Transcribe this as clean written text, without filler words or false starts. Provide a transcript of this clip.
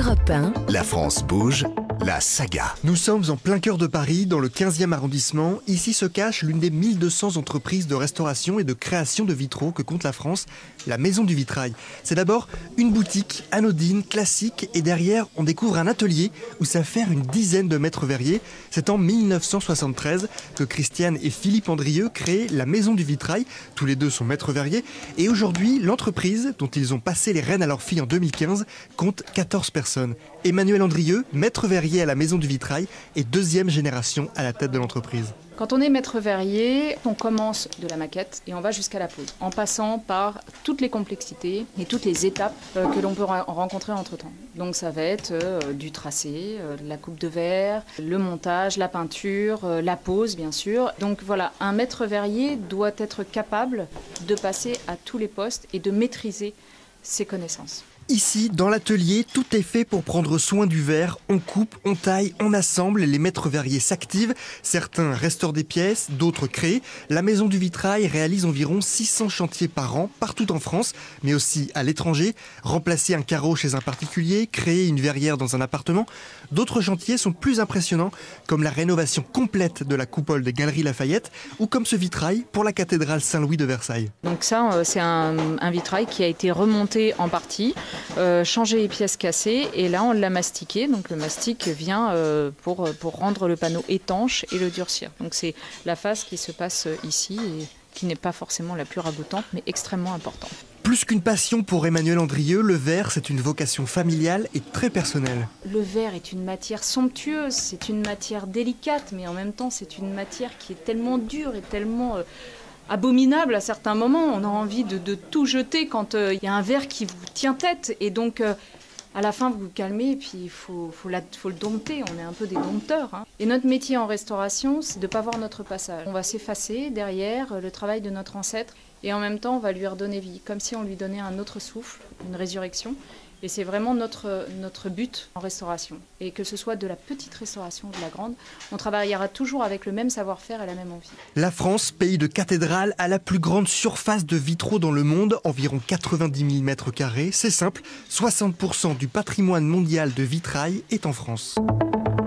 Europe 1. La France bouge, la saga. Nous sommes en plein cœur de Paris, dans le 15e arrondissement. Ici se cache l'une des 1200 entreprises de restauration et de création de vitraux que compte la France, la Maison du Vitrail. C'est d'abord une boutique anodine, classique, et derrière on découvre un atelier où s'affairent une dizaine de maîtres verriers. C'est en 1973 que Christiane et Philippe Andrieux créent la Maison du Vitrail. Tous les deux sont maîtres verriers. Et aujourd'hui, l'entreprise, dont ils ont passé les rênes à leur fille en 2015, compte 14 personnes. Emmanuel Andrieux, maître verrier à la Maison du Vitrail et deuxième génération à la tête de l'entreprise. Quand on est maître verrier, on commence de la maquette et on va jusqu'à la pose, en passant par toutes les complexités et toutes les étapes que l'on peut rencontrer entre-temps. Donc ça va être du tracé, de la coupe de verre, le montage, la peinture, la pose bien sûr. Donc voilà, un maître verrier doit être capable de passer à tous les postes et de maîtriser ses connaissances. Ici, dans l'atelier, tout est fait pour prendre soin du verre. On coupe, on taille, on assemble, les maîtres verriers s'activent. Certains restaurent des pièces, d'autres créent. La Maison du Vitrail réalise environ 600 chantiers par an, partout en France, mais aussi à l'étranger. Remplacer un carreau chez un particulier, créer une verrière dans un appartement. D'autres chantiers sont plus impressionnants, comme la rénovation complète de la coupole des Galeries Lafayette, ou comme ce vitrail pour la cathédrale Saint-Louis de Versailles. Donc ça, c'est un vitrail qui a été remonté en partie. Changer les pièces cassées et là on l'a mastiqué, donc le mastic vient pour rendre le panneau étanche et le durcir. Donc c'est la phase qui se passe ici et qui n'est pas forcément la plus ragoûtante mais extrêmement importante. Plus qu'une passion pour Emmanuel Andrieux, le verre c'est une vocation familiale et très personnelle. Le verre est une matière somptueuse, c'est une matière délicate mais en même temps c'est une matière qui est tellement dure et tellement abominable à certains moments. On a envie de tout jeter quand il y a un verre qui vous tient tête et donc à la fin vous vous calmez et puis il faut le dompter. On est un peu des dompteurs. Et notre métier en restauration, c'est de ne pas voir notre passage. On va s'effacer derrière le travail de notre ancêtre et en même temps on va lui redonner vie, comme si on lui donnait un autre souffle, une résurrection. Et c'est vraiment notre but en restauration. Et que ce soit de la petite restauration ou de la grande, on travaillera toujours avec le même savoir-faire et la même envie. La France, pays de cathédrales, a la plus grande surface de vitraux dans le monde, environ 90 000 mètres carrés. C'est simple, 60% du patrimoine mondial de vitrail est en France.